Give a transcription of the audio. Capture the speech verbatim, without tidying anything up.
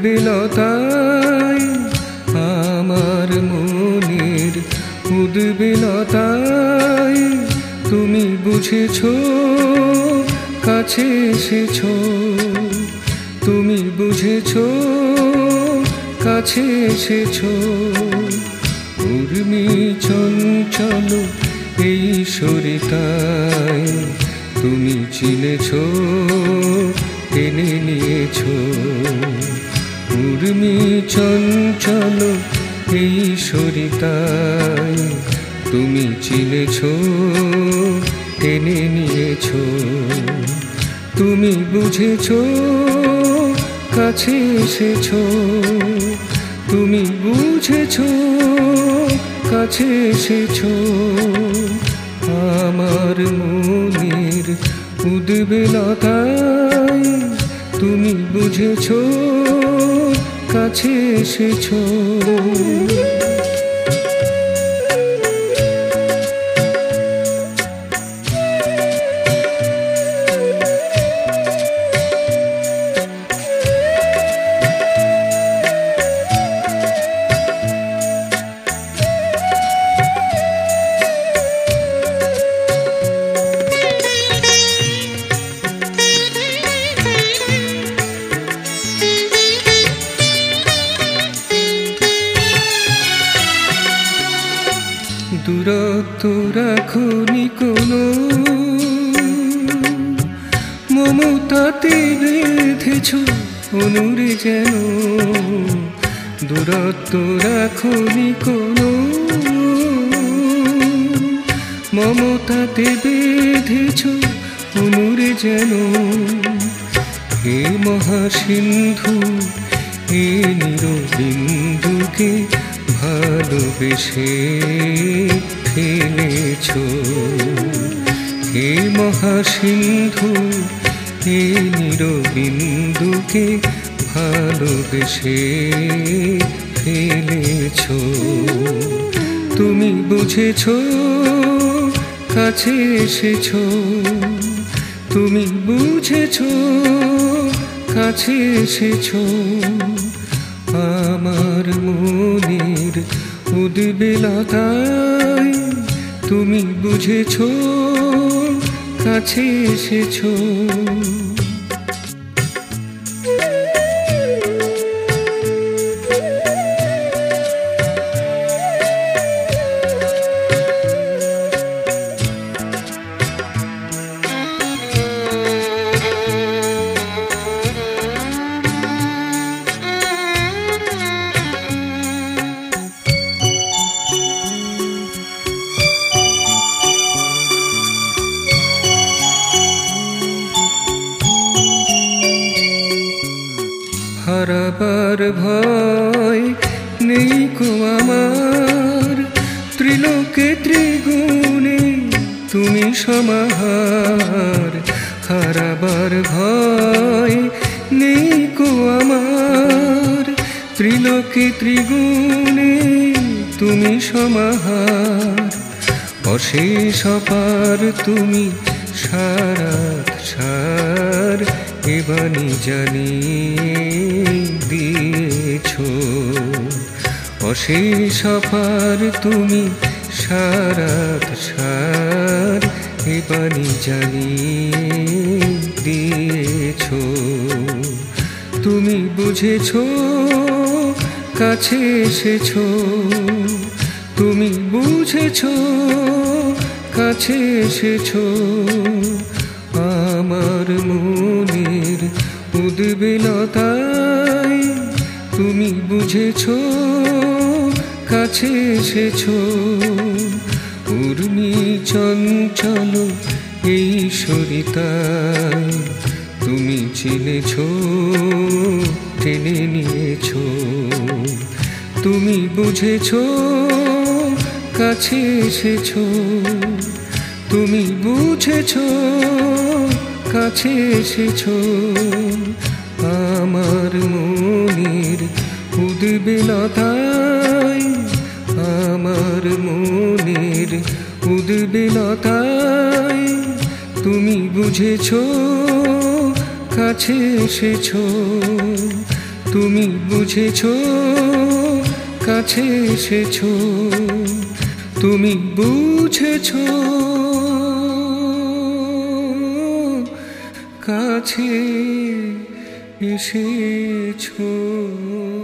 উদ্বেলতায় আমার মনের উদ্বেলতায় তুমি বুঝেছো কাছে এসেছো, তুমি বুঝেছো কাছে এসেছো। উর্মি চঞ্চল এই সরিতায় তুমি চিনেছো টেনে নিয়েছো। উর্মি চঞ্চল এই সরিতায় তুমি চিনেছো টেনে নিয়েছো। তুমি বুঝেছো কাছে এসেছো, তুমি বুঝেছো কাছে এসেছো। আমার মনের উদ্বেলতায় তুমি বুঝেছো কাছে এসেছো। দূরত্ব রাখনি কোনো, মমতাতে বেঁধেছ অনুরে যেন। দূরত্ব রাখনি কোনো, মমতাতে বেঁধেছ অনুরে যেন। হে মহাসিন্ধু হে নিরবিন্দুকে ভালোবেসে ফেলেছো। হে মহাসিন্ধু হে নিরবিন্দুকে ভালোবেসে ফেলেছো। তুমি বুঝেছো কাছে এসেছো, তুমি বুঝেছো কাছে এসেছো। আমার মনের উদ্বেলতায় তুমি বুঝেছো কাছে এসেছো। হারাবার ভয় নেই কো আমার, ত্রিলোকে ত্রিগুণে তুমি সমাহার। হারাবার ভয় নেই কো আমার, ত্রিলোকে ত্রিগুণে তুমি সমাহার। অশেষ অপার তুমি সারাত সার এ বাণী জানিয়ে দিয়েছো। অশেষ অপার তুমি সারাত সার এ বাণী জানিয়ে দিয়েছো। তুমি বুঝেছো কাছে এসেছো, তুমি বুঝেছো কাছে এসেছো। আমার মনের উদ্বেলতায় তুমি বুঝেছো কাছে এসেছো। উর্মি চঞ্চল এই সরিতায় তুমি চিনেছো টেনে নিয়েছো। তুমি বুঝেছো কাছে এসেছো, তুমি বুঝেছো কাছে এসেছো। আমার মনের উদ্বেলতায়, আমার মনের উদ্বেলতায় তুমি বুঝেছো কাছে এসেছো। তুমি বুঝেছো কাছে এসেছো, তুমি বুঝেছো কাছে এসেছো।